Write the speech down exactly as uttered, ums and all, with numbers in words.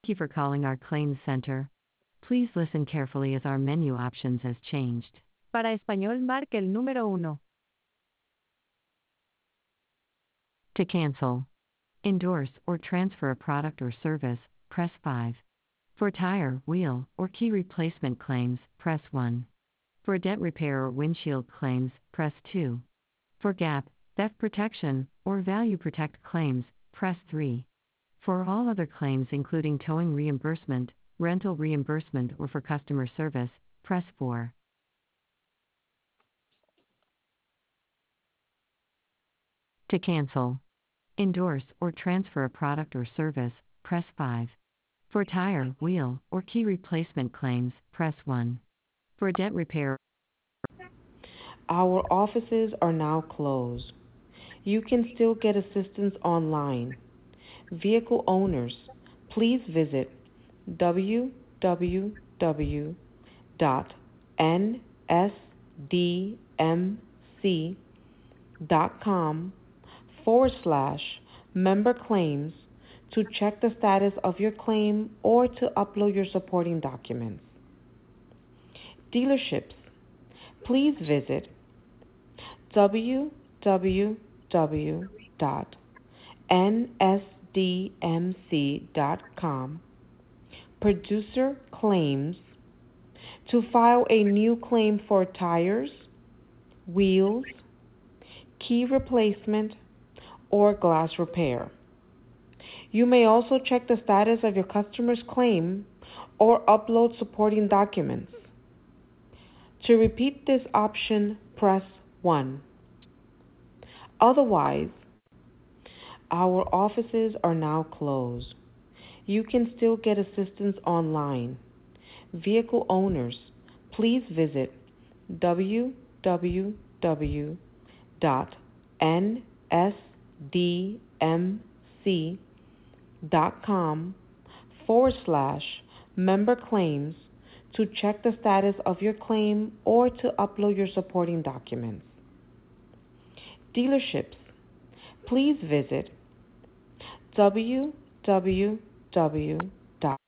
Thank you for calling our claims center. Please listen carefully as our menu options has changed. Para español, marque el número uno. To cancel, endorse, or transfer a product or service, press five. For tire, wheel, or key replacement claims, press one. For debt repair or windshield claims, press two. For gap, theft protection, or value protect claims, press three. For all other claims including towing reimbursement, rental reimbursement, or for customer service, press four. To cancel, endorse, or transfer a product or service, press five. For tire, wheel, or key replacement claims, press one. For debt repair, our offices are now closed. You can still get assistance online. Vehicle owners, please visit w w w dot n s d m c dot com forward slash member claims to check the status of your claim or to upload your supporting documents. Dealerships, please visit w w w dot n s d m c dot com producer claims to file a new claim for tires, wheels, key replacement, or glass repair. You may also check the status of your customer's claim or upload supporting documents. To repeat this option, press one. Otherwise, our offices are now closed. You can still get assistance online. Vehicle owners, please visit w w w dot n s d m c dot com forward slash member claims to check the status of your claim or to upload your supporting documents. Dealerships, please visit w w w dot